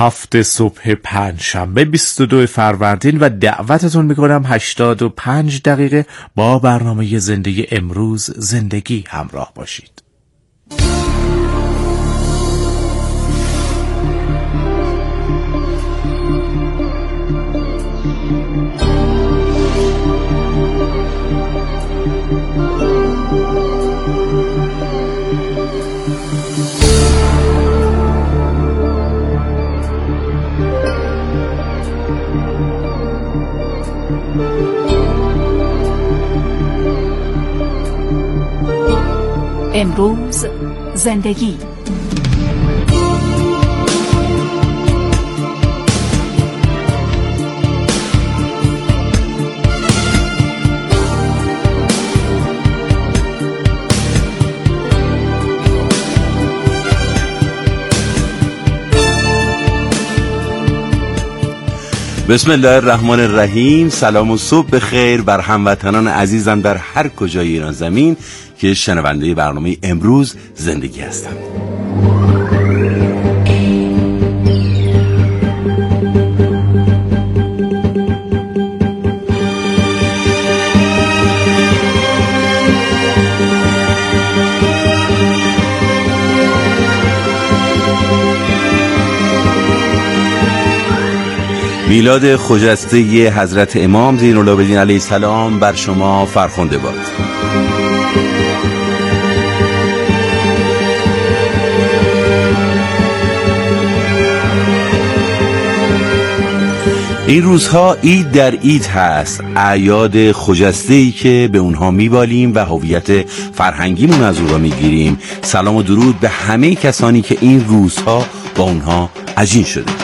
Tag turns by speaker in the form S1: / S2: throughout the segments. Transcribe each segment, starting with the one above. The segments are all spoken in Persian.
S1: 7 صبح پنجشنبه 22 فروردین و دعوتتون میکنم 85 دقیقه با برنامه زنده امروز زندگی همراه باشید.
S2: امروز زندگی.
S3: بسم الله الرحمن الرحیم. سلام و صبح بخیر بر هموطنان عزیزم در هر کجای ایران زمین که شنونده برنامه امروز زندگی هستند. میلاد خجسته حضرت امام زین‌العابدین علیه السلام بر شما فرخنده باد. این روزها عید در عید هست، اعیاد خجسته‌ای که به اونها میبالیم و هویت فرهنگیمون از اونها میگیریم. سلام و درود به همه کسانی که این روزها با اونها عجین شده.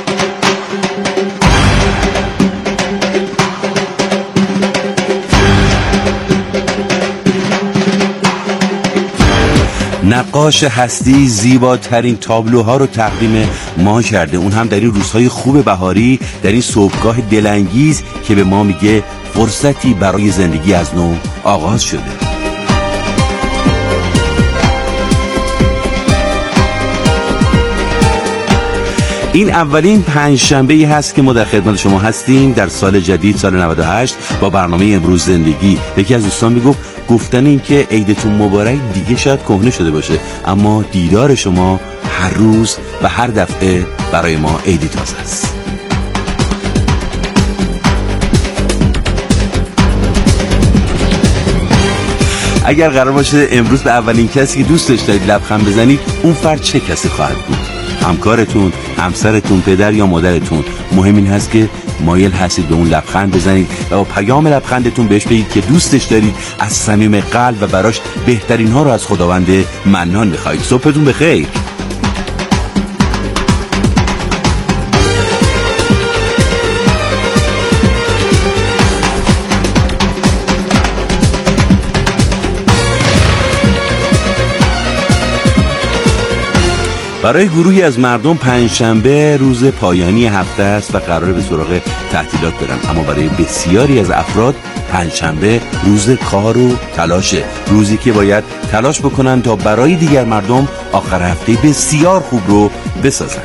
S3: نقاش هستی زیباترین تابلوها رو تقدیم ما کرده، اون هم در این روزهای خوب بهاری، در این صبحگاه دلانگیز که به ما میگه فرصتی برای زندگی از نو آغاز شده. این اولین پنجشنبه‌ای هست که ما در خدمت شما هستیم در سال جدید، سال 98 با برنامه امروز زندگی. یکی از دوستان میگفت گفتن این که عیدتون مبارک دیگه شاید کهنه شده باشه، اما دیدار شما هر روز و هر دفعه برای ما عیدی تازه است. اگر قرار باشه امروز به اولین کسی که دوستش دارید لبخند بزنید، اون فرد چه کسی خواهد بود؟ همکارتون، همسرتون، پدر یا مادرتون؟ مهم این هست که مایل هستید به اون لبخند بزنید و با پیام لبخندتون بهش بگید که دوستش دارید، از صمیم قلب و براش بهترین ها رو از خداوند منان بخواید. صبحتون بخیر. برای گروهی از مردم پنجشنبه روز پایانی هفته است و قراره به سراغ تعطیلات برن، اما برای بسیاری از افراد پنجشنبه روز کار و تلاشه، روزی که باید تلاش بکنن تا برای دیگر مردم آخر هفته بسیار خوب رو بسازن.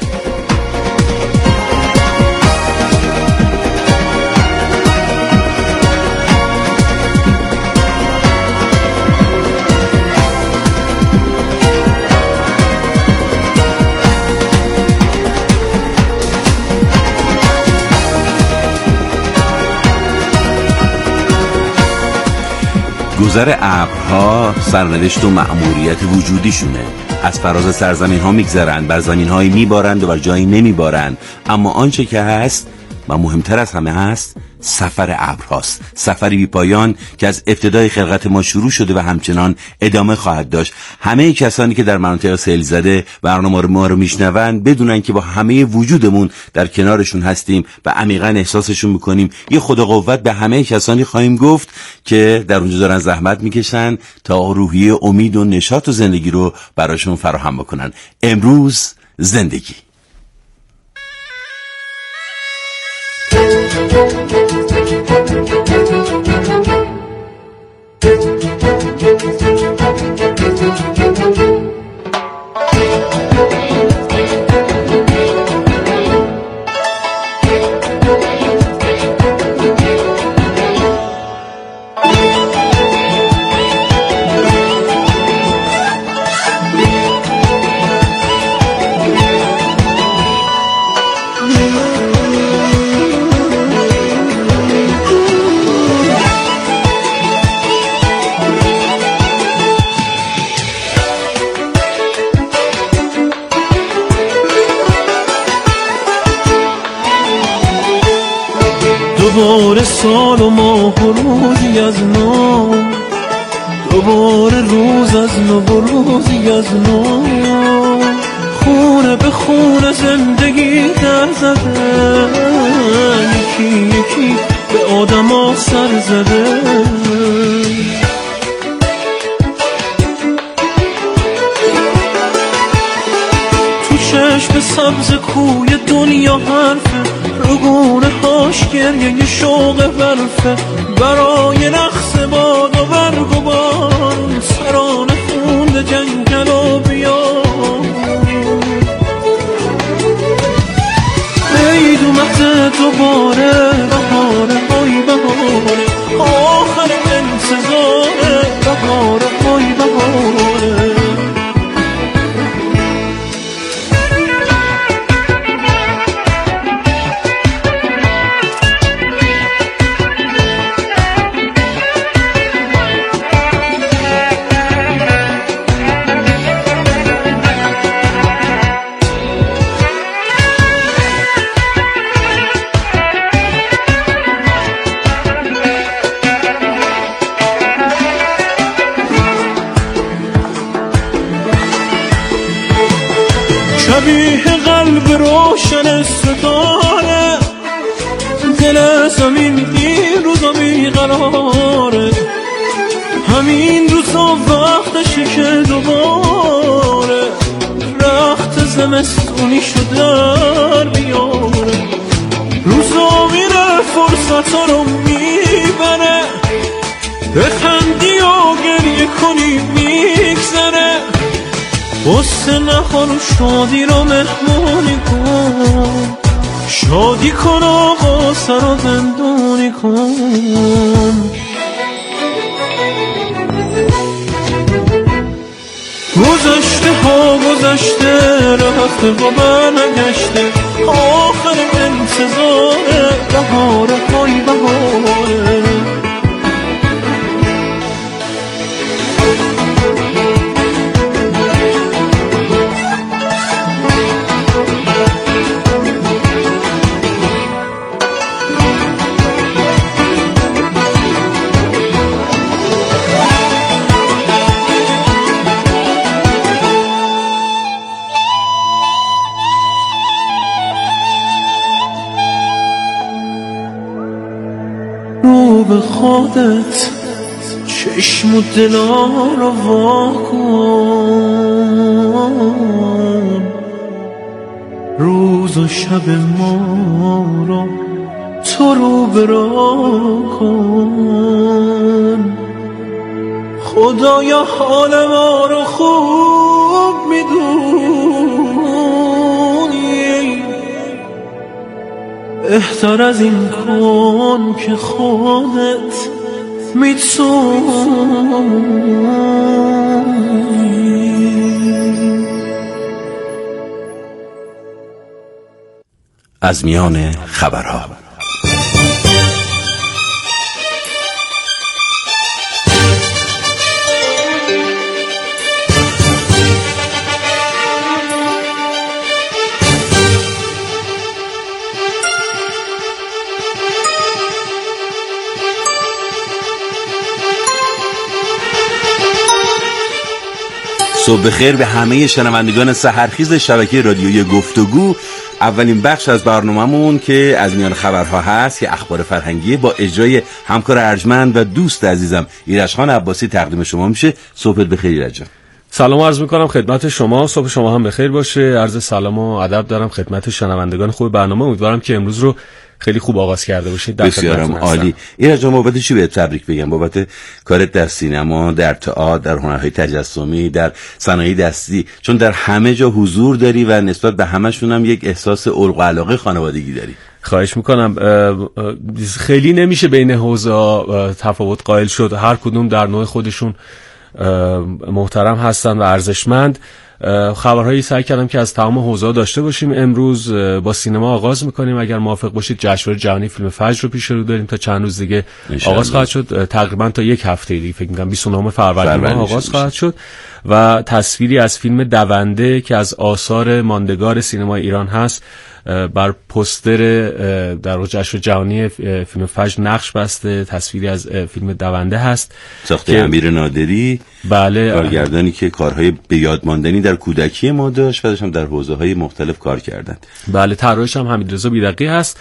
S3: گذر ابرها سرنوشت و مأموریت وجودیشونه. از فراز سرزمین ها میگذرن، بر زمین هایی میبارند و بر جایی نمیبارند، اما آنچه که هست و مهمتر از همه هست سفر ابرهاست، سفری بی پایان که از ابتدای خلقت ما شروع شده و همچنان ادامه خواهد داشت. همه کسانی که در مناطق سیل زده برنامه ما رو میشنون بدونن که با همه وجودمون در کنارشون هستیم و عمیقاً احساسشون میکنیم. یه خدا قوت به همه کسانی خواهیم گفت که در اونجا دارن زحمت میکشن تا روحیه امید و نشاط و زندگی رو براشون فراهم بکنن. امروز زندگی.
S4: سال و ماه و روزی از نو، دوباره روز از نو و روزی از نو، خونه به خونه زندگی در زده، یکی یکی به آدم ها سر زده. تو چشم سبز کوی دنیا حرفه، رگونه هاش گریه شوق برفه، برای رقص باد و برگ و بارون، سرانه خونده جنگل و بیار. عید اومده دوباره، بهاره های بهاره، آخر انتظاره، بهاره های بهاره. شبیه قلب روشن ستاره، دل زمین این روزا بیقراره، همین روزا وقتشه که دوباره رخت زمستونی شده بیاره. روزا میره فرصتا رو میبره، بخندی و گریه کنی میگذره، غصه نخور و شادی رو مهمونی کن، شادی کن و غصه رو زندونی کن. گذشته ها گذشته، رفته و برنگشته، آخر انتظاره، بهاره های بهاره. رو به خودت چشم و دلا رو وا کن، روز و شب ما رو تو رو برا کن. خدایا حال ما رو خوب میدونی، بهتر از این کن که خودت میتونی.
S3: از میان خبرها. صبح بخیر به همه شنوندگان سحرخیز شبکه رادیویی گفتگو. اولین بخش از برنامه‌مون که از میان خبرها هست که اخبار فرهنگی با اجرای همکار ارجمند و دوست عزیزم ایرج خان عباسی تقدیم شما میشه. صبح بخیر ایرج.
S5: سلام عرض میکنم خدمت شما، صبح شما هم بخیر باشه. عرض سلام و ادب دارم خدمت شنوندگان خوب برنامه. امیدوارم که امروز رو خیلی خوب آغاز کرده باشید.
S3: بسیارم عالی. ایرج جان، بابت چی بهت تبریک بگم؟ بابت کارت در سینما، در تئاتر، در هنرهای تجسمی، در صنایع دستی، چون در همه جا حضور داری و نسبت به همشون هم یک احساس الق و علاقه خانوادگی داری.
S5: خواهش میکنم. خیلی نمیشه بین حوزه تفاوت قائل شد، هر کدوم در نوع خودشون محترم هستن و ارزشمند. خبرهایی سعی کردم که از تمام حوزه‌ها داشته باشیم. امروز با سینما آغاز میکنیم. اگر موافق باشید جشنواره جهانی فیلم فجر رو پیش رو داریم، تا چند روز دیگه آغاز خواهد شد. تقریبا تا یک هفته دیگه فکر می‌کنم 29 فروردین آغاز خواهد شد و تصویری از فیلم دونده که از آثار ماندگار سینمای ایران هست بر پوستر در جشن جهانی فیلم فجر نقش بسته. تصویری از فیلم دونده هست
S3: ساخته امیر نادری،
S5: بله،
S3: کارگردانی که کارهای به یاد ماندنی در کودکی ما داشت و هم در حوزه‌های مختلف کار کردند.
S5: بله، طراحش هم حمیدرضا بیرقی هست.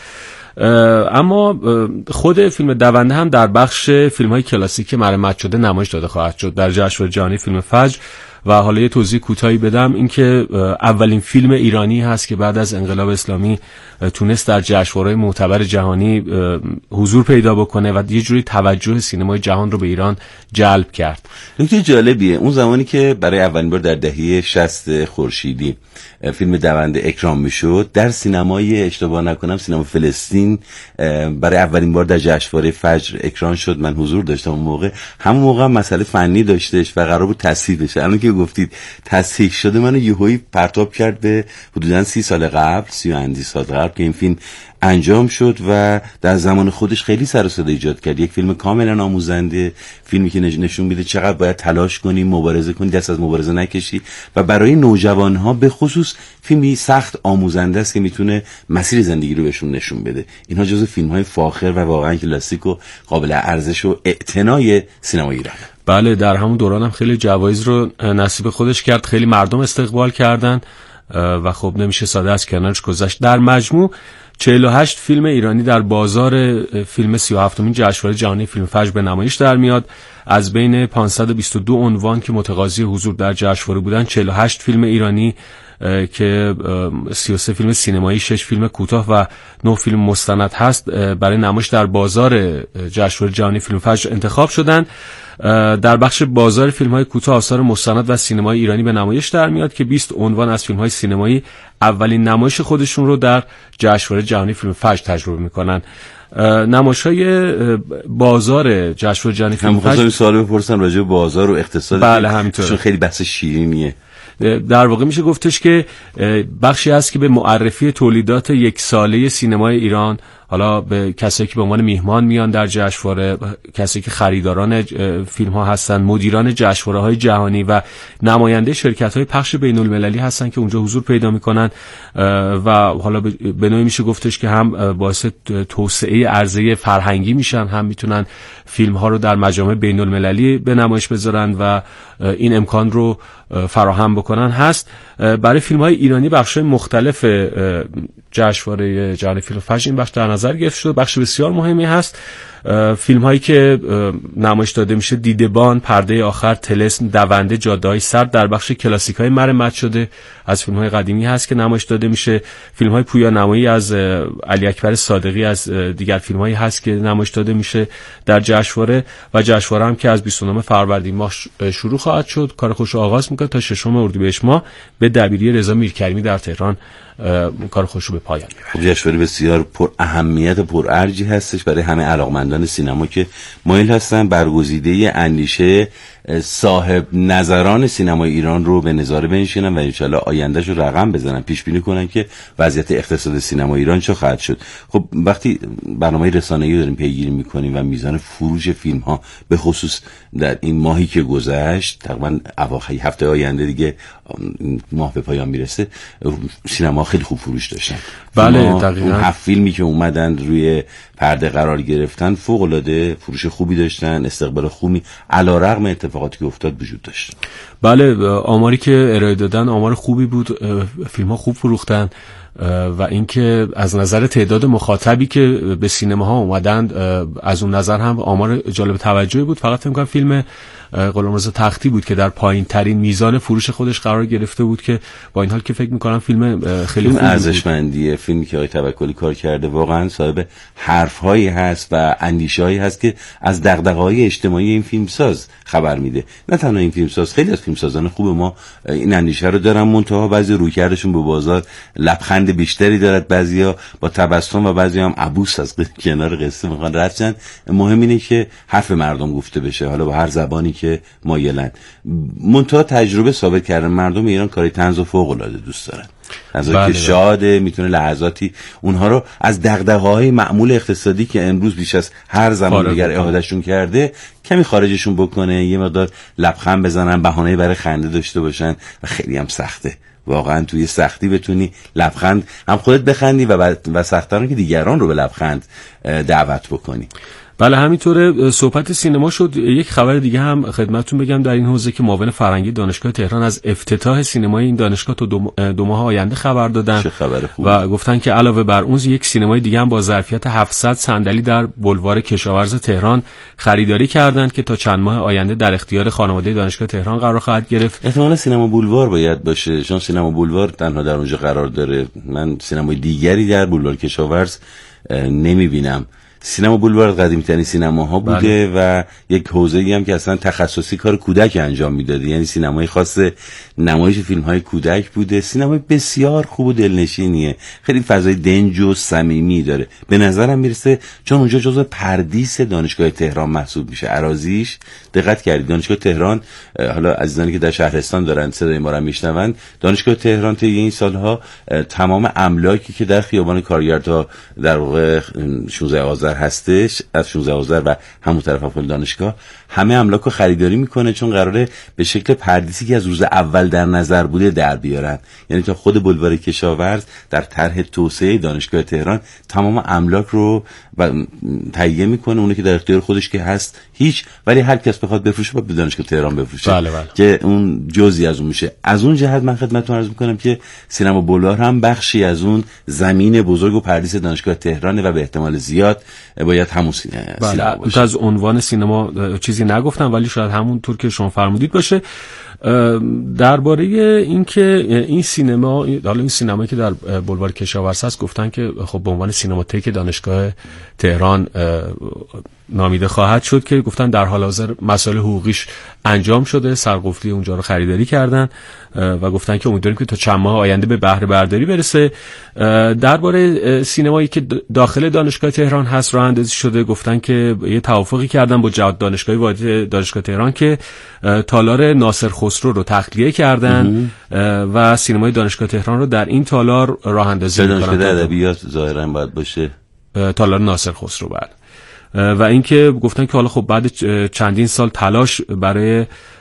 S5: اما خود فیلم دونده هم در بخش فیلم‌های کلاسیک مرمت شده نمایش داده خواهد شد در جشنواره جهانی فیلم فجر. و حالا یه توضیح کوتاهی بدم، این که اولین فیلم ایرانی هست که بعد از انقلاب اسلامی تونست در جشنواره‌های معتبر جهانی حضور پیدا بکنه و یه جوری توجه سینمای جهان رو به ایران جلب کرد.
S3: نکته جالبیه اون زمانی که برای اولین بار در دهه 60 خورشیدی فیلم دونده اکرام میشد، در سینمای اشتباه نکنم سینما فلسطین برای اولین بار در جشنواره فجر اکران شد. من حضور داشتم اون موقع. همون موقع هم مسئله فنی داشتش و قرار بود تصحیح بشه. الان که گفتید تصحیح شده، منو یهویی پرتاب کرد به حدوداً 30 سال قبل، 30 و اندی سال قبل که این فیلم انجام شد و در زمان خودش خیلی سر و صدا ایجاد کرد. یک فیلم کاملا آموزنده، فیلمی که نشون میده چقدر باید تلاش کنی، مبارزه کنی، دست از مبارزه نکشی و برای نوجوانها به خصوص فیلمی سخت آموزنده است که میتونه مسیر زندگی رو بهشون نشون بده. اینها جزو فیلم‌های فاخر و واقعا کلاسیک و قابل ارزش و اعتنای سینما ایران.
S5: بله، در همون دوران هم خیلی جوایز رو نصیب خودش کرد، خیلی مردم استقبال کردن و خب نمیشه ساده از کنارش گذشت. در مجموع 48 فیلم ایرانی در بازار فیلم 37مین جشنواره جهانی فیلم فجر به نمایش در میاد. از بین 522 عنوان که متقاضی حضور در جشنواره بودن، 48 فیلم ایرانی که 33 فیلم سینمایی، 6 فیلم کوتاه و 9 فیلم مستند هست برای نمایش در بازار جشنواره جهانی فیلم فجر انتخاب شدن. در بخش بازار فیلم‌های کوتاه، آثار مستند و سینمای ایرانی به نمایش در میاد که 20 عنوان از فیلم‌های سینمایی اولین نمایش خودشون رو در جشنواره جهانی فیلم فجر تجربه می‌کنن. نمایش‌های بازار جشنواره جهانی فیلم فجر،
S3: این سوال بپرسن راجع به بازار و اقتصاد.
S5: بله، همینطور.
S3: چون خیلی بحث شیرینیه.
S5: در واقع میشه گفتش که بخشی هست که به معرفی تولیدات یک ساله سینمای ایران، حالا به کسایی که به عنوان میهمان میان در جشنواره، کسایی که خریداران فیلم ها هستن، مدیران جشنواره های جهانی و نماینده شرکت های پخش بین المللی هستن که اونجا حضور پیدا میکنن و حالا به نوعی میشه گفتش که هم باعث توسعه عرضه فرهنگی میشن، هم میتونن فیلم ها رو در مجامع بین المللی به نمایش بذارن و این امکان رو فراهم بکنن هست. برای فیلم های ایرانی بخش مختلف جشنواره جهانی فیلم فجر این بخش در نظر گرفته شده. بخش بسیار مهمی هست. فیلم هایی که نمایش داده میشه: دیدبان، پرده آخر، طلسم، دونده، جاده‌های سرد در بخش کلاسیک های مرمت شده از فیلم های قدیمی هست که نمایش داده میشه. فیلم های پویانمایی از علی اکبر صادقی از دیگر فیلم هایی هست که نمایش داده میشه در جشنواره و جشنواره هم که از 29 فروردین ماه شروع خواهد شد، کار خوش رو آغاز میکنه تا 6 اردیبهشت ماه به دبیری رضا میرکریمی در تهران کار خوش رو به پایان میبره.
S3: جشنواره بسیار پر اهمیت و پر ارجی هستش برای همه علاقمندان سینما که مایل هستن برگزیده اندیشه صاحب نظران سینمای ایران رو به نظاره بنشینن و انشالله آیندهش رو رقم بزنن، پیش بینی کنن که وضعیت اقتصاد سینما ایران چه خواهد شد. خب وقتی برنامه رسانه‌ای داریم پیگیری میکنیم و میزان فروش فیلم ها به خصوص در این ماهی که گذشت، تقریبا اواخر هفته آینده دیگه ماه به پایان میرسه، سینما خیلی خوب فروش داشتن.
S5: بله، دقیقاً.
S3: اون 7 فیلمی که اومدن روی پرده قرار گرفتن فوق العاده فروش خوبی داشتن، استقبال خوبی علیرغم اتفاقاتی که افتاد وجود داشت.
S5: بله، آماری که ارائه دادن آمار خوبی بود، فیلم ها خوب فروختن و اینکه از نظر تعداد مخاطبی که به سینما ها اومدند از اون نظر هم آمار جالب توجهی بود. فقط فکر کنم فیلم غلامرضا تختی بود که در پایین ترین میزان فروش خودش قرار گرفته بود، که با این حال که فکر میکنم فیلم خیلی خوبی
S3: ارزشمندیه. فیلمی که آقای توکلی کار کرده واقعا صاحب حرفهایی هست و اندیشه‌هایی هست که از دغدغه‌های اجتماعی این فیلمساز خبر میده. نه تنها این فیلمساز، خیلی از فیلمسازان خوب ما این اندیشه رو دارن، منتها بعضی رویکردشون به بازار لبخند بیشتری دارد، بعضیا با تبسم و بعضی هم عبوس از کنار قصه میخوان رفتن. مهم اینه که حرف مردم گفته بشه، حالا با هر زبانی که مایلن. منتها تجربه ثابت کرده مردم ایران کاری طنز و فوق العاده دوست دارن. از که شاده میتونه لحظاتی اونها رو از دغدغه‌های معمول اقتصادی که امروز بیش از هر زمان دیگر احادهشون کرده کمی خارجشون بکنه، یه مقدار لبخند بزنن، بهانه‌ای برای خنده داشته باشن و خیلی هم سخته. واقعا توی سختی بتونی لبخند هم خودت بخندی و سخت‌ترین که دیگران رو به لبخند دعوت بکنی.
S5: بله همینطوره. صحبت سینما شد. یک خبر دیگه هم خدمتتون بگم در این حوزه که معاون فرهنگی دانشگاه تهران از افتتاح سینمای این دانشگاه تا دو ماه آینده خبر دادن.
S3: چه خبر خوب.
S5: و گفتن که علاوه بر اون یک سینمای دیگه هم با ظرفیت 700 صندلی در بلوار کشاورز تهران خریداری کردند که تا چند ماه آینده در اختیار خانواده دانشگاه تهران قرار خواهد گرفت.
S3: احتمالاً سینما بولوار باید باشه، چون سینما بولوار تنها در اونجا قرار داره. من سینمای دیگری در بلوار کشاورز نمیبینم. سینما بولوار قدیمی‌ترین سینماها بوده و یک حوزه‌ای هم که اصلا تخصصی کار کودک انجام میداده، یعنی سینمای خاص نمایش فیلم‌های کودک بوده. سینمای بسیار خوب و دلنشینیه، خیلی فضای دنج و صمیمی داره. به نظرم میرسه چون اونجا جزو پردیس دانشگاه تهران محسوب میشه. اراضیش دقت کردید دانشگاه تهران، حالا عزیزانی که در شهرستان دارن صدای ما رو میشنون، دانشگاه تهران طی این سالها تمام املاکی که در خیابان کارگرها در واقع 16 آذر هستش، از 16 آذر و همون طرف افول دانشگاه، همه املاک رو خریداری میکنه چون قراره به شکل پردیسی که از روز اول در نظر بوده در بیارن. یعنی تا خود بلوار کشاورز در طرح توسعه دانشگاه تهران تمام املاک رو تهیه میکنه، اونه که در اختیار خودش که هست هیچ، ولی هر کس بخواد بفروشه باید به دانشگاه تهران بفروشه.
S5: بله.
S3: که اون جزئی از اون میشه. از اون جهت من خدمتتون عرض میکنم که سینما بولوار هم بخشی از اون زمین بزرگ و پردیس دانشگاه تهرانه و به احتمال زیاد باید همون سینما باشه.
S5: از عنوان سینما چیزی نگفتم ولی شاید همون طور که شما فرمودید باشه. درباره اینکه این سینمایی که در بلوار کشاورز هست گفتن که خب به عنوان سینماتک دانشگاه تهران نامیده خواهد شد، که گفتن در حال حاضر مسائل حقوقیش انجام شده، سرقفلی اونجا رو خریداری کردن و گفتن که امیدواریم که تا چند ماه آینده به بهره برداری برسه. درباره سینمایی که داخل دانشگاه تهران هست راه اندازی شده، گفتن که یه توافقی کردن با جهاد دانشگاهی واحد دانشگاه تهران که تالار ناصر خسرو رو تخلیه کردن و سینمای دانشگاه تهران رو در این تالار راه اندازی می‌کنن.
S3: دانشگاه ادبیات ظاهرا باید باشه،
S5: تالار ناصر خسرو. بعد و اینکه گفتن که حالا خب بعد چندین سال تلاش برای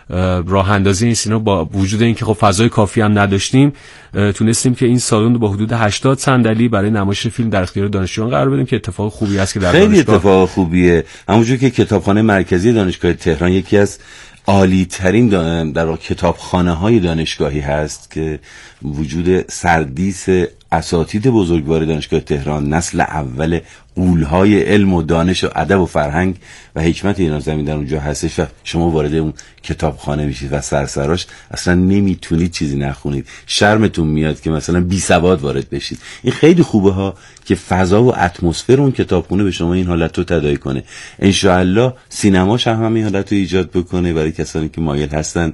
S5: راه اندازی این سینما با وجود اینکه خب فضای کافی هم نداشتیم، تونستیم که این سالن رو با حدود 80 صندلی برای نمایش فیلم در اختیار دانشجویان قرار بدیم که اتفاق خوبی است که در
S3: خیلی اتفاق خوبیه. همونجور که کتابخانه مرکزی دانشگاه تهران یکی از عالی ترین در کتابخانه های دانشگاهی هست که وجود سردیس اساتید بزرگوار دانشگاه تهران، نسل اول غول‌های علم و دانش و ادب و فرهنگ و حکمت ایران زمین در اونجا هستش و شما وارد اون کتابخانه میشید و سرسراش اصلا نمیتونید چیزی نخونید، شرمتون میاد که مثلا بی سواد وارد بشید. این خیلی خوبه ها که فضا و اتمسفر اون کتابخونه به شما این حالت رو تداعی کنه. ان شاء الله سینماش هم این حالت رو ایجاد بکنه برای کسانی که مایل هستن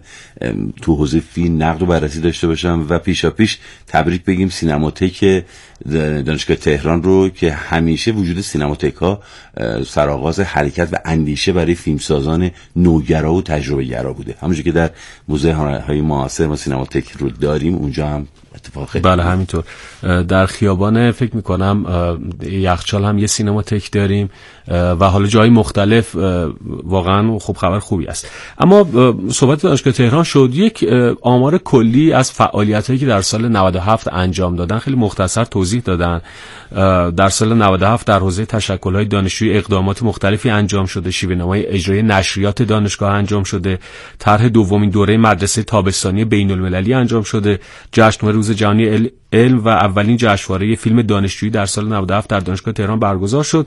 S3: تو حوزه فیلم نقد و بررسی داشته باشن و پیشاپیش تبریک بگیم سینماتک دانشگاه تهران رو که همیشه وجود سینماتک‌ها سرآغاز حرکت و اندیشه برای فیلمسازان نوگرا و تجربه گرا بوده. همونجوری که در موزه هنرهای معاصر ما سینماتک رو داریم اونجا هم اتفاق خیلی
S5: بله همینطور. در خیابان فکر میکنم یخچال هم یه سینماتک داریم و حالا جای مختلف. واقعا خب خبر خوبی است. اما صحبت دانشگاه تهران شد، یک آمار کلی از فعالیتایی که در سال 97 انجام دادن خیلی مختصر توضیح دادن. در سال 97 در حوزه تشکل‌های دانشجویی اقدامات مختلفی انجام شده، شیوه‌نمای اجرای نشریات دانشگاه انجام شده، طرح دومین دوره مدرسه تابستانی بین‌المللی انجام شده، جشن روز جهانی علم و اولین جشنواره فیلم دانشجویی در سال 97 در دانشگاه تهران برگزار شد.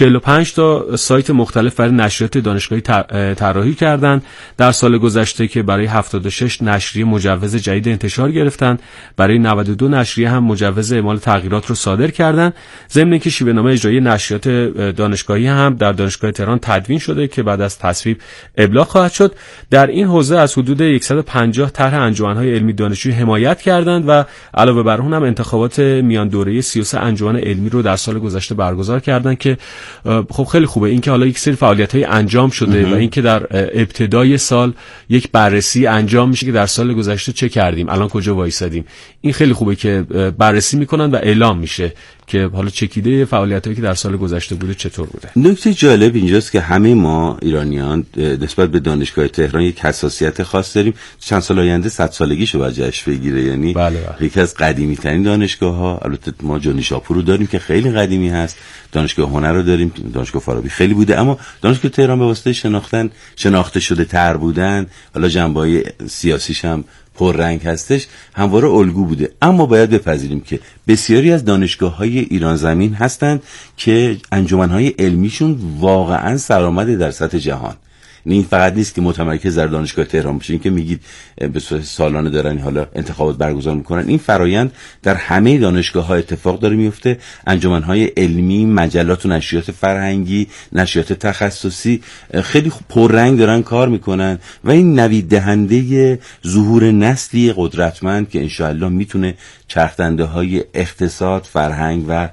S5: 45 تا سایت مختلف برای نشریات دانشگاهی طراحی کردند. در سال گذشته که برای 76 نشریه مجوز جدید انتشار گرفتند، برای 92 نشریه هم مجوز اعمال تغییرات رو صادر کردند. ضمن اینکه شیوه‌نامه اجرایی نشریات دانشگاهی هم در دانشگاه تهران تدوین شده که بعد از تصویب ابلاغ خواهد شد. در این حوزه از حدود 150 طرح انجمن‌های علمی دانشجویی حمایت کردند و علاوه بر فرهون هم انتخابات میان دوره 33 انجمن علمی رو در سال گذشته برگزار کردن که خب خیلی خوبه این که حالا یک سری فعالیت‌های انجام شده و این که در ابتدای سال یک بررسی انجام میشه که در سال گذشته چه کردیم، الان کجا وایسادیم. این خیلی خوبه که بررسی میکنن و اعلام میشه که حالا چکیده فعالیتایی که در سال گذشته بوده چطور بوده.
S3: نکته جالب اینجاست که همه ما ایرانیان نسبت به دانشگاه تهران یک حساسیت خاص داریم. چند سال آینده 100 سالگیشو باید جشن بگیره، یعنی
S5: بله.
S3: یکی از قدیمی ترین دانشگاه‌ها. البته ما جانیشاپور رو داریم که خیلی قدیمی هست، دانشگاه هنر رو داریم، دانشگاه فارابی خیلی بوده، اما دانشگاه تهران به واسطه شناخته شده تر بودن، حالا جنبه‌های سیاسیش هم پررنگ هستش، همواره الگو بوده. اما باید بپذیریم که بسیاری از دانشگاه‌های ایران زمین هستند که انجمن‌های علمیشون واقعاً سرآمده در سطح جهان. این فقط نیست که متمرکز در دانشگاه تهران باشه، این که میگید به صورت سالانه دارن حالا انتخابات برگزار میکنن، این فرایند در همه دانشگاه‌ها اتفاق داره میفته. انجمن‌های علمی، مجلات و نشریات فرهنگی، نشریات تخصصی خیلی پررنگ دارن کار میکنن و این نوید دهنده ظهور نسلی قدرتمند که انشاءالله میتونه چرخدنده‌های اقتصاد، فرهنگ و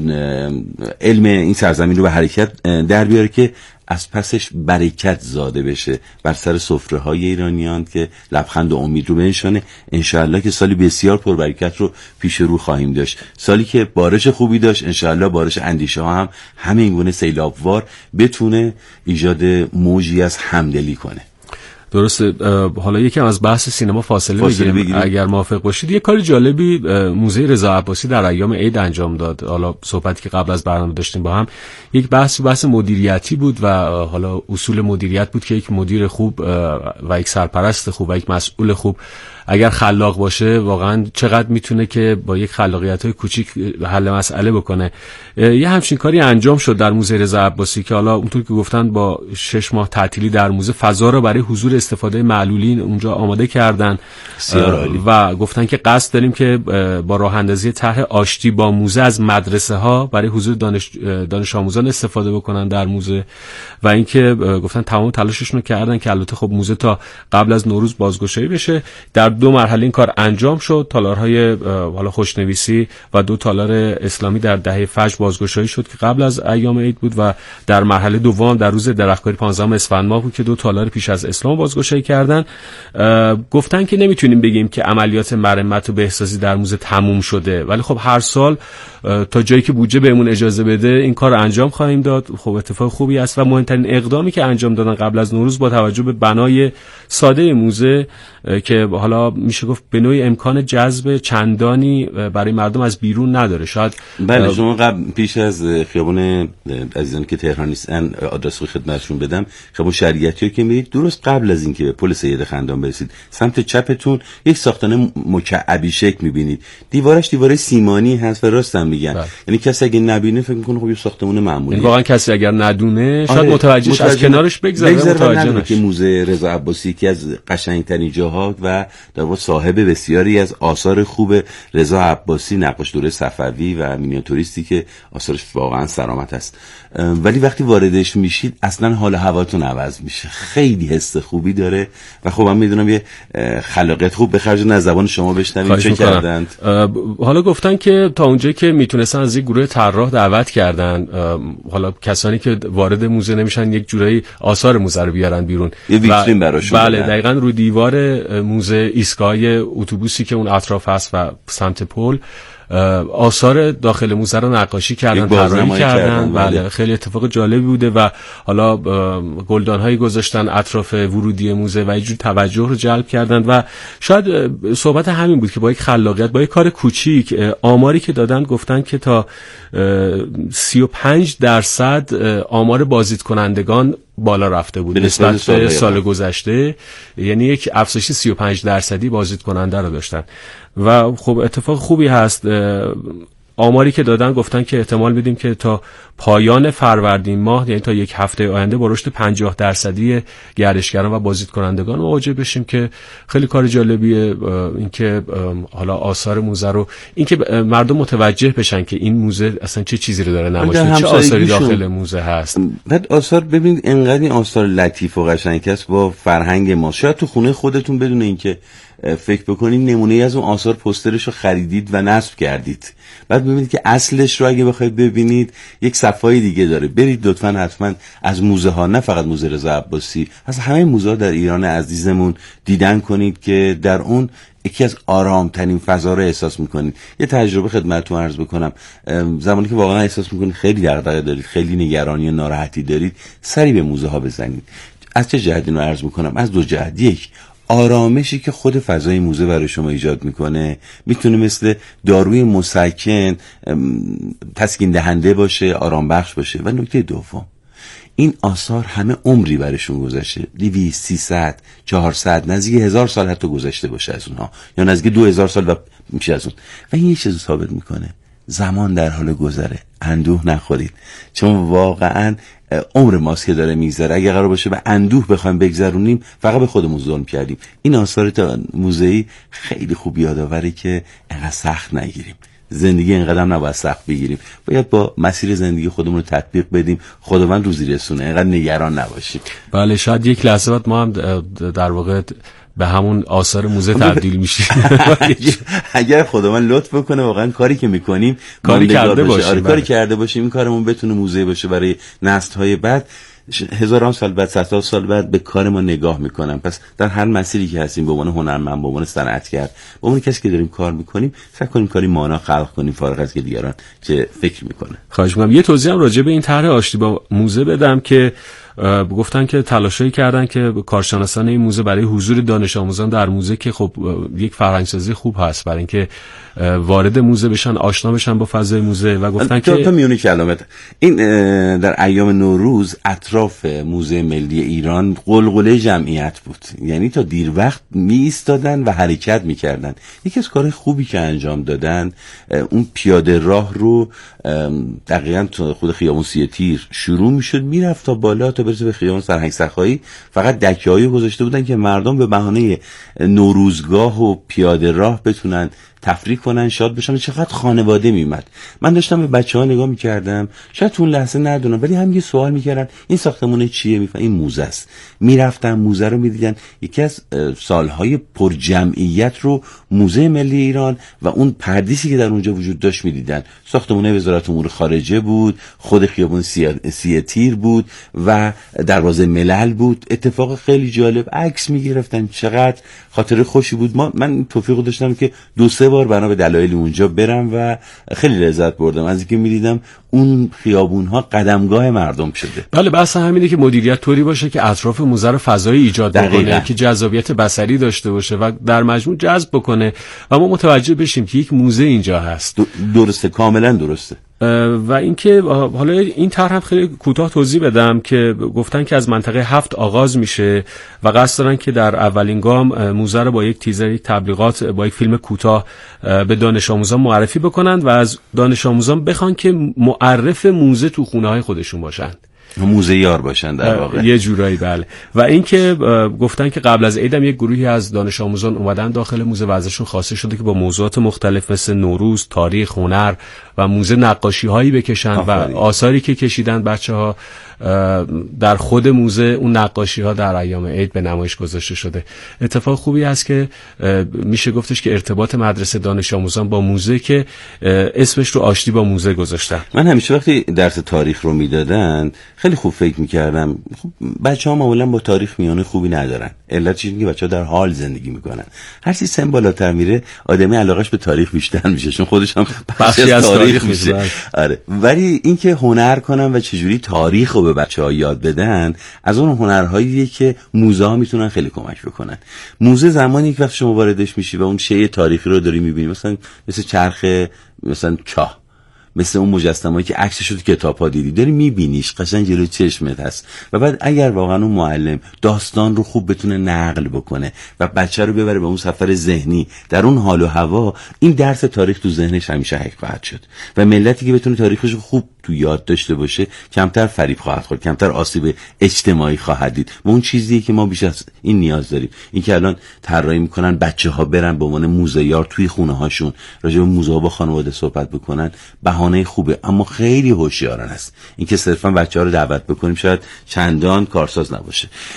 S3: علم این سرزمین رو به حرکت در بیاره که از پسش برکت زاده بشه بر سر سفره‌های ایرانیان که لبخند و امید رو بنشانه. انشاءالله که سالی بسیار پربرکت رو پیش رو خواهیم داشت، سالی که بارش خوبی داشت، انشاءالله بارش اندیشه ها هم همین گونه سیلابوار بتونه ایجاد موجی از همدلی کنه.
S5: درسته. حالا یکم از بحث سینما فاصله بگیریم اگر موافق باشید. یه کار جالبی موزه رضا عباسی در ایام عید انجام داد. حالا صحبتی که قبل از برنامه داشتیم با هم، یک بحث مدیریتی بود و حالا اصول مدیریت بود که یک مدیر خوب و یک سرپرست خوب و یک مسئول خوب اگر خلاق باشه واقعا چقدر میتونه که با یک خلاقیت‌های کوچیک حل مسئله بکنه. یه همچین کاری انجام شد در موزه رضا عباسی که حالا اونطور که گفتن با 6 ماه تعطیلی در موزه فضا رو برای حضور استفاده معلولین اونجا آماده کردن و گفتن که قصد داریم که با راه اندازی طرح آشتی با موزه از مدرسه ها برای حضور دانش آموزان استفاده بکنن در موزه و اینکه گفتن تمام تلاششون رو کردن که البته خب موزه تا قبل از نوروز بازگشایی بشه. در 2 مرحله این کار انجام شد. تالارهای حالا خوشنویسی و 2 تالار اسلامی در دهه فجر بازگشایی شد که قبل از ایام عید بود و در مرحله دوم در روز درختکاری 15 اسفند ماه بود که 2 تالار پیش از اسلام بازگشایی کردن. گفتن که نمیتونیم بگیم که عملیات مرمت و بهسازی در موزه تموم شده، ولی خب هر سال تا جایی که بودجه بهمون اجازه بده این کار انجام خواهیم داد. خب اتفاق خوبی است و مهمترین اقدامی که انجام دادن قبل از نوروز با توجه به بنای ساده موزه که حالا میشه گفت به نوعی امکان جذب چندانی برای مردم از بیرون نداره. شاید
S3: بله شما قبل پیش از خیابون عزیزان که تهران نیستن آدرس رو خدمتشون بدم، خیابون شریعتی که میرید درست قبل از اینکه به پل سید خندان برسید سمت چپتون یک ساختمان مکعبی شکل میبینید، دیوارش دیواره سیمانی هست و راستم میگن یعنی کسی اگه نبینه فکر میکنه خب یه ساختمان معمولی.
S5: واقعا کسی اگر ندونه شاید متوجهش از کنارش بگذره متوجه نشه که
S3: موزه رضا عباسی که از قشنگترین جاها و در واقع صاحب بسیاری از آثار خوب رضا عباسی، نقاش دوره صفوی و مینیاتوریستی که آثارش واقعا سرآمد است، ولی وقتی واردش میشید اصلا حال هواتون عوض میشه، خیلی حس خوبی داره و خب من میدونم یه خلاقیت خوب به خرج از زبان شما بشنویم چه کردند.
S5: حالا گفتن که تا اونجایی که میتونستن از یک گروه طراح دعوت کردن، حالا کسانی که وارد موزه نمیشن یک جورایی آثار موزه رو بیارن بیرون،
S3: یه ویترین براشون.
S5: بله دقیقاً رو دیوار موزه ایستگاه اتوبوسی که اون اطراف هست و سمت پل آثار داخل موزه رو نقاشی کردن، طراحی کردن. بله خیلی اتفاق جالبی بوده و حالا گلدان‌هایی گذاشتن اطراف ورودی موزه و اینجور توجه رو جلب کردن و شاید صحبت همین بود که با یک خلاقیت، با یک کار کوچیک، آماری که دادن گفتن که تا 35% آمار بازدید کنندگان بالا رفته بود نسبت به سال گذشته، یعنی یک افزایش 35% بازدید کننده رو داشتن و خب اتفاق خوبی هست. آماری که دادن گفتن که احتمال میدیم که تا پایان فروردین ماه یعنی تا یک هفته آینده با رشد 50% گردشگران و بازدید کنندگان مواجه بشیم که خیلی کار جالبیه. اینکه حالا آثار موزه رو اینکه مردم متوجه بشن که این موزه اصلا چه چیزی رو داره نمایش میده، چه آثاری داخل موزه هست.
S3: بعد آثار ببینید انقدر این آثار لطیف و قشنگ است با فرهنگ ما، شاید تو خونه خودتون بدون اینکه فکر بکنید نمونه از اون آثار پوسترش رو خریدید و نصب کردید، بعد ببینید که اصلش رو اگه بخواید ببینید یک صفحه دیگه داره. برید لطفاً حتما از موزه ها، نه فقط موزه رضا عباسی، از همه موزه ها در ایران عزیزمون دیدن کنید که در اون یکی از آرامترین فضا رو احساس میکنید. یه تجربه خدمتتون عرض بکنم، زمانی که واقعا احساس میکنید خیلی دغدغه دارید، خیلی نگرانی و ناراحتی دارید، سری به موزه ها بزنید. از چه جهتی رو عرض میکنم؟ از دو جهت. یک، آرامشی که خود فضای موزه برای شما ایجاد میکنه میتونه مثل داروی مسکن تسکین دهنده باشه، آرام بخش باشه. و نکته دوم، این آثار همه عمری برشون گذشته، 200 300 400 نزدیک 1000 سال حتی گذشته باشه از اونها، یا نزدیک 2000 سال و میشه از اون. و این یه چیزو ثابت میکنه، زمان در حال گذره، اندوه نخورید، چون واقعا عمر ماست که داره میگذره. اگه قرار باشه به اندوه بخوایم بگذرونیم فقط به خودمون ظلم کردیم. این آثار موزه‌ای خیلی خوب یادآوره که انقدر سخت نگیریم، زندگی اینقدر هم نباید سخت بگیریم، باید با مسیر زندگی خودمون رو تطبیق بدیم، خداوند روزی رسونه، اینقدر نگران نباشیم.
S5: بله، شاید یک لحظه بعد ما هم در واقع به همون آثار موزه تبدیل میشیم.
S3: اگر خداوند لطف بکنه واقعا کاری که میکنیم
S5: کاری کرده باشیم،
S3: کاری کرده باشیم، این کارمون بتونه موزه باشه برای نسل‌های بعد. هزاران سال بعد، 100 سال بعد به کار ما نگاه میکنم. پس در هر مسیری که هستیم، به عنوان هنرمند، به عنوان صنعتگر، به عنوان کسی که داریم کار میکنیم، سعی کنیم کاری مانا خلق کنیم، فارغ از که دیگران چه فکر میکنه.
S5: خواهش میکنم یه توضیح هم راجع به این طرح آشتی با موزه بدم که گفتن که تلاشایی کردن که کارشناسان این موزه برای حضور دانش آموزان در موزه، که خب یک فرهنگ‌سازی خوب هست برای اینکه وارد موزه بشن، آشنا بشن با فضای موزه، و گفتن که
S3: تا میونی کلمات این در ایام نوروز اطراف موزه ملی ایران قلقله جمعیت بود، یعنی تا دیر وقت می ایستادن و حرکت میکردن. یکی از کارهای خوبی که انجام دادن، اون پیاده راه رو دقیقاً تو خود خیابون 3 تیر شروع میشد، میرفت تا بالا تا برسه به خیابان سرهنگ سخایی. فقط دکه‌هایی گذاشته بودن که مردم به بهانه نوروزگاه و پیاده راه بتونن تفریح کنن، شاد بشن. چقدر خانواده میمد. من داشتم به بچه‌ها نگاه میکردم، شاید تو اون لحظه ندونم، ولی هم یه سوال میکردن این ساختمون چیه؟ میفهمن این موزه است. میرفتن موزه رو میدیدن. یکی از سالهای پر جمعیت رو موزه ملی ایران و اون پردیسی که در اونجا وجود داشت میدیدن. ساختمون وزارت امور خارجه بود، خود خیابون 3 تیر بود و دروازه ملل بود. اتفاق خیلی جالب، عکس میگرفتن، چقدر خاطره خوشی بود. من توفیق داشتم که 2-3 بار بنا به دلایل اونجا برم و خیلی لذت بردم از اینکه می‌دیدم اون خیابون‌ها قدمگاه مردم شده.
S5: بله، بحث همینه که مدیریت طوری باشه که اطراف موزه رو فضایی ایجاد بکنه که جذابیت بصری داشته باشه و در مجموع جذب بکنه و ما متوجه بشیم که یک موزه اینجا هست.
S3: درسته، کاملا درسته.
S5: و اینکه حالا این طرح هم خیلی کوتاه توضیح بدم که گفتن که از منطقه 7 آغاز میشه و قصد دارن که در اولین گام موزه رو با یک تیزر، یک تبلیغات، با یک فیلم کوتاه به دانش آموزان معرفی بکنند و از دانش آموزان بخوان که معرف موزه تو خونه‌های خودشون باشن،
S3: موزه یار باشن در واقع
S5: یه جورایی. بله. و اینکه گفتن که قبل از عید هم یک گروهی از دانش آموزان اومدن داخل موزه و ازشون خواسته شده که با موضوعات مختلف مثل نوروز، تاریخ، هنر و موزه نقاشی هایی بکشن و آثاری که کشیدن بچه‌ها در خود موزه، اون نقاشی ها در ایام عید به نمایش گذاشته شده. اتفاق خوبی هست که میشه گفتش که ارتباط مدرسه دانش آموزان با موزه که اسمش رو آشتی با موزه گذاشتن.
S3: من همیشه وقتی درس تاریخ رو میدادن خیلی خوب فکر میکردم بچه‌ها معمولا با تاریخ میانه خوبی ندارن. علتش اینه که بچه‌ها در حال زندگی میکنن. هر چیز سن بالاتر میره آدمی علاقش به تاریخ بیشتر میشه، چون خودش هم بخشی از تاریخ میشه. آره، ولی اینکه هنر کنن و چجوری تاریخ رو به بچه‌ها یاد بدن، از اون هنرهاییه که موزه‌ها میتونن خیلی کمک بکنن. موزه زمانی که وقت شما واردش میشی و اون شیء تاریخی رو داری میبینی، مثل چرخ، مثلا چاه، مثل اون مجسمه‌ای که عکسش رو تو کتاب‌ها دیدی، داری می‌بینیش، قشنگ جلوی چشمت هست. و بعد اگر واقعا اون معلم داستان رو خوب بتونه نقل بکنه و بچه رو ببره به اون سفر ذهنی در اون حال و هوا، این درس تاریخ تو ذهنش همیشه حک خواهد شد و ملتی که بتونه تاریخش رو خوب تو یاد داشته باشه کمتر فریب خواهد خورد، کمتر آسیب اجتماعی خواهد دید. و اون چیزیه که ما بیش از این نیاز داریم. این که الان طراحی میکنن بچه‌ها برن به عنوان موزه‌یار توی خونه‌هاشون راجع به موزه‌ها با خانواده صحبت بکنن، بهانه خوبه، اما خیلی هوشیارانه است. این که صرفا بچه‌ها رو دعوت بکنیم شاید چندان کارساز نباشه.